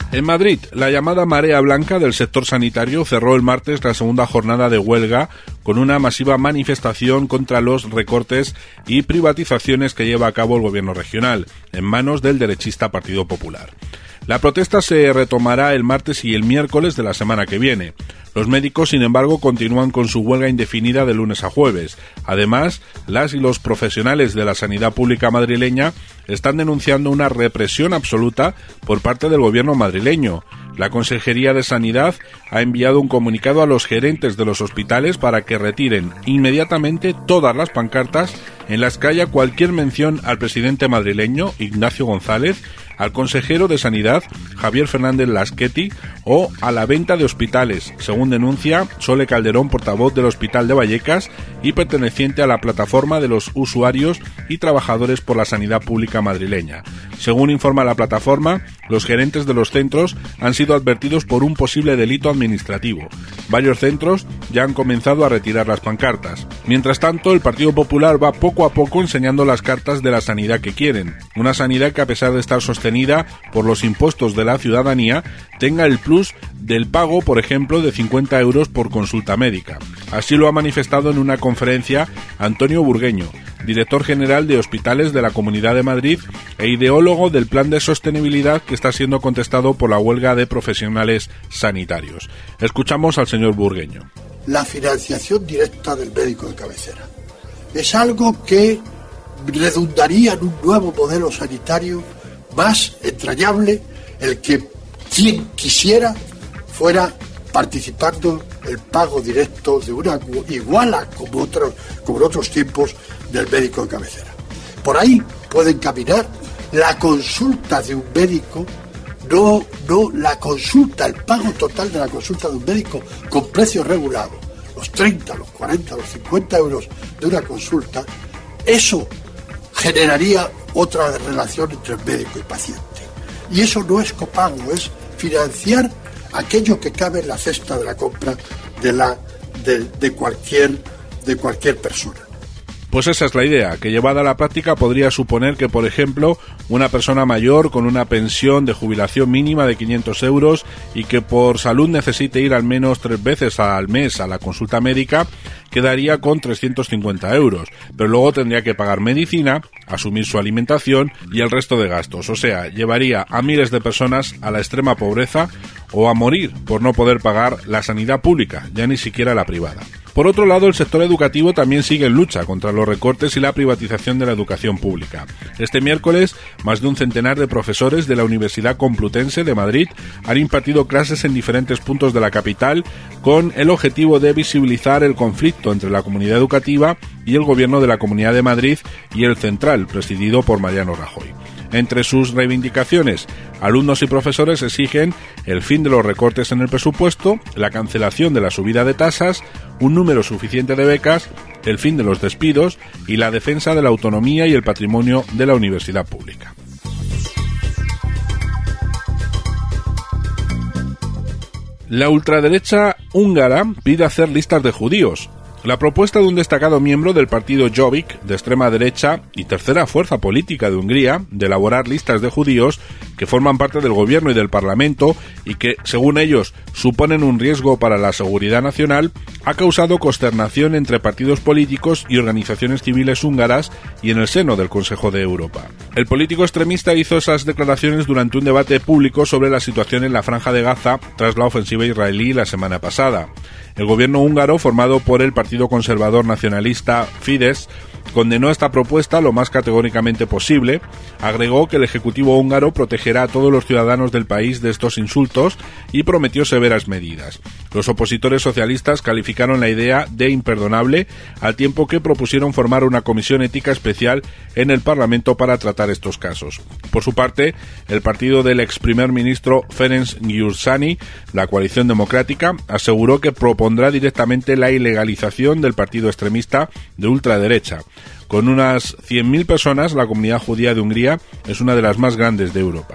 En Madrid, la llamada marea blanca del sector sanitario cerró el martes la segunda jornada de huelga con una masiva manifestación contra los recortes y privatizaciones que lleva a cabo el gobierno regional, en manos del derechista Partido Popular. La protesta se retomará el martes y el miércoles de la semana que viene. Los médicos, sin embargo, continúan con su huelga indefinida de lunes a jueves. Además, las y los profesionales de la sanidad pública madrileña están denunciando una represión absoluta por parte del gobierno madrileño. La Consejería de Sanidad ha enviado un comunicado a los gerentes de los hospitales para que retiren inmediatamente todas las pancartas en las que haya cualquier mención al presidente madrileño, Ignacio González, al consejero de Sanidad, Javier Fernández Laschetti, o a la venta de hospitales, según denuncia Sole Calderón, portavoz del Hospital de Vallecas y perteneciente a la plataforma de los usuarios y trabajadores por la sanidad pública madrileña. Según informa la plataforma, los gerentes de los centros han sido advertidos por un posible delito administrativo. Varios centros ya han comenzado a retirar las pancartas. Mientras tanto, el Partido Popular va poco a poco enseñando las cartas de la sanidad que quieren. Una sanidad que, a pesar de estar sostenida por los impuestos de la ciudadanía, tenga el plus del pago, por ejemplo, de 50 euros por consulta médica. Así lo ha manifestado en una conferencia Antonio Burgueño, director general de Hospitales de la Comunidad de Madrid e ideólogo del plan de sostenibilidad que está siendo contestado por la huelga de profesionales sanitarios. Escuchamos al señor Burgueño. La financiación directa del médico de cabecera es algo que redundaría en un nuevo modelo sanitario más entrañable, el que quien quisiera fuera participando el pago directo de una iguala como en otros tiempos del médico de cabecera. Por ahí pueden caminar la consulta de un médico, no la consulta, el pago total de la consulta de un médico con precio regulado, los 30, los 40, los 50 euros de una consulta. Eso generaría otra relación entre el médico y paciente. Y eso no es copago, es financiar aquello que cabe en la cesta de la compra de cualquier persona. Pues esa es la idea, que llevada a la práctica podría suponer que, por ejemplo, una persona mayor con una pensión de jubilación mínima de 500 euros y que por salud necesite ir al menos 3 veces al mes a la consulta médica, quedaría con 350 euros, pero luego tendría que pagar medicina, asumir su alimentación y el resto de gastos. O sea, llevaría a miles de personas a la extrema pobreza o a morir por no poder pagar la sanidad pública, ya ni siquiera la privada. Por otro lado, el sector educativo también sigue en lucha contra los recortes y la privatización de la educación pública. Este miércoles, más de un centenar de profesores de la Universidad Complutense de Madrid han impartido clases en diferentes puntos de la capital con el objetivo de visibilizar el conflicto entre la comunidad educativa y el Gobierno de la Comunidad de Madrid y el Central, presidido por Mariano Rajoy. Entre sus reivindicaciones, alumnos y profesores exigen el fin de los recortes en el presupuesto, la cancelación de la subida de tasas, un número suficiente de becas, el fin de los despidos y la defensa de la autonomía y el patrimonio de la universidad pública. La ultraderecha húngara pide hacer listas de judíos. La propuesta de un destacado miembro del partido Jobbik, de extrema derecha y tercera fuerza política de Hungría, de elaborar listas de judíos que forman parte del gobierno y del parlamento y que, según ellos, suponen un riesgo para la seguridad nacional, ha causado consternación entre partidos políticos y organizaciones civiles húngaras y en el seno del Consejo de Europa. El político extremista hizo esas declaraciones durante un debate público sobre la situación en la Franja de Gaza tras la ofensiva israelí la semana pasada. El gobierno húngaro, formado por el partido conservador nacionalista Fidesz, condenó esta propuesta lo más categóricamente posible, agregó que el Ejecutivo húngaro protegerá a todos los ciudadanos del país de estos insultos y prometió severas medidas. Los opositores socialistas calificaron la idea de imperdonable, al tiempo que propusieron formar una comisión ética especial en el Parlamento para tratar estos casos. Por su parte, el partido del ex primer ministro Ferenc Gyurcsány, la coalición democrática, aseguró que propondrá directamente la ilegalización del partido extremista de ultraderecha. Con unas 100.000 personas, la comunidad judía de Hungría es una de las más grandes de Europa.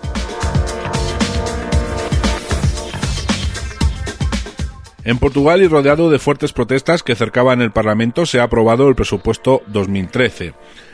En Portugal, y rodeado de fuertes protestas que cercaban el Parlamento, se ha aprobado el presupuesto 2013.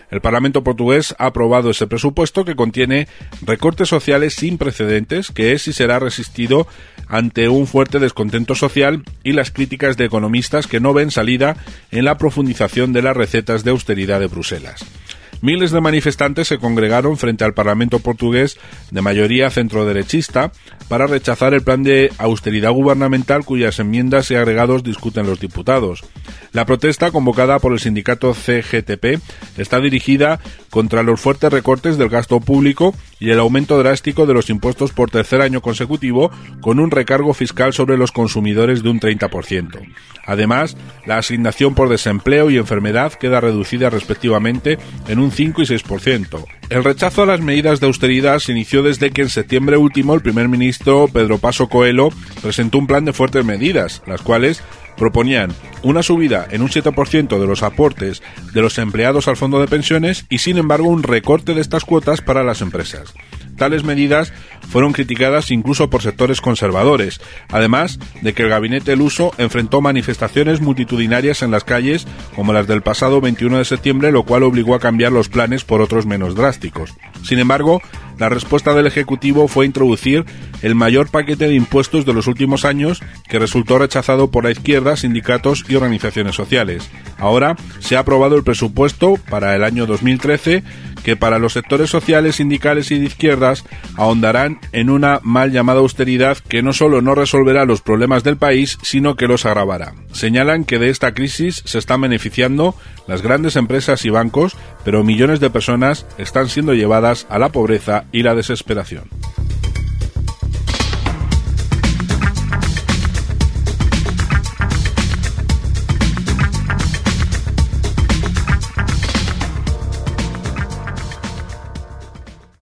El Parlamento portugués ha aprobado ese presupuesto que contiene recortes sociales sin precedentes, que es y será resistido ante un fuerte descontento social y las críticas de economistas que no ven salida en la profundización de las recetas de austeridad de Bruselas. Miles de manifestantes se congregaron frente al Parlamento portugués de mayoría centroderechista para rechazar el plan de austeridad gubernamental cuyas enmiendas y agregados discuten los diputados. La protesta, convocada por el sindicato CGTP, está dirigida contra los fuertes recortes del gasto público y el aumento drástico de los impuestos por tercer año consecutivo, con un recargo fiscal sobre los consumidores de un 30%. Además, la asignación por desempleo y enfermedad queda reducida respectivamente en un 5 y 6%. El rechazo a las medidas de austeridad se inició desde que en septiembre último el primer ministro Pedro Paso Coelho presentó un plan de fuertes medidas, las cuales proponían una subida en un 7% de los aportes de los empleados al fondo de pensiones y, sin embargo, un recorte de estas cuotas para las empresas. Tales medidas fueron criticadas incluso por sectores conservadores, además de que el gabinete luso enfrentó manifestaciones multitudinarias en las calles como las del pasado 21 de septiembre, lo cual obligó a cambiar los planes por otros menos drásticos. Sin embargo, la respuesta del Ejecutivo fue introducir el mayor paquete de impuestos de los últimos años, que resultó rechazado por la izquierda, sindicatos y organizaciones sociales. Ahora se ha aprobado el presupuesto para el año 2013, que para los sectores sociales, sindicales y de izquierdas ahondarán en una mal llamada austeridad que no solo no resolverá los problemas del país, sino que los agravará. Señalan que de esta crisis se están beneficiando las grandes empresas y bancos, pero millones de personas están siendo llevadas a la pobreza y la desesperación.